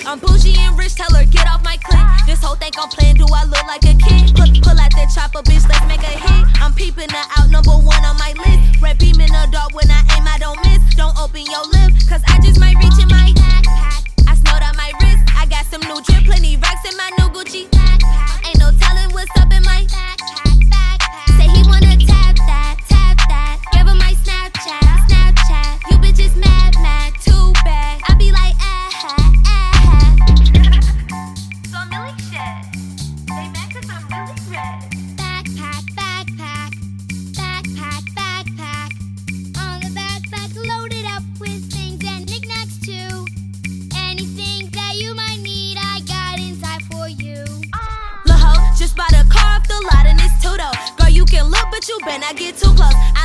I'm bougie and rich, tell her get off my clip. This whole thing I'm playing, do I look like a kid? Pull out that chopper, bitch, let's make a hit. I'm peeping her out, number one on my list. Red beam in the dark, when I aim, I don't miss. Don't open your lip, cause I just might reach in my backpack. I snowed on my wrist, I got some new drip, plenty racks in my new Gucci backpack. Ain't no telling what's up in my backpack. Say he wanna tap that, give him my Snapchat. You bitches mad, too bad. I be like, Some Millie shit. They mad cause I'm really red. Backpack. On the backpack, loaded up with things and knickknacks too. Anything that you might need, I got inside for you. Lil' ho, just bought a car off the lot and it's two-door. Girl, you can look, but you better not get too close.